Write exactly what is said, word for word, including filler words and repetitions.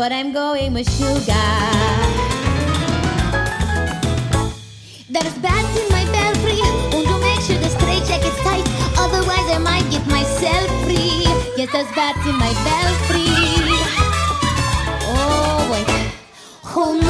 but I'm going with sugar. There's bats in my belfry. Want to make sure the straight jacket's tight, otherwise I might get myself free. Yes, there's bats in my belfry. Oh wait, oh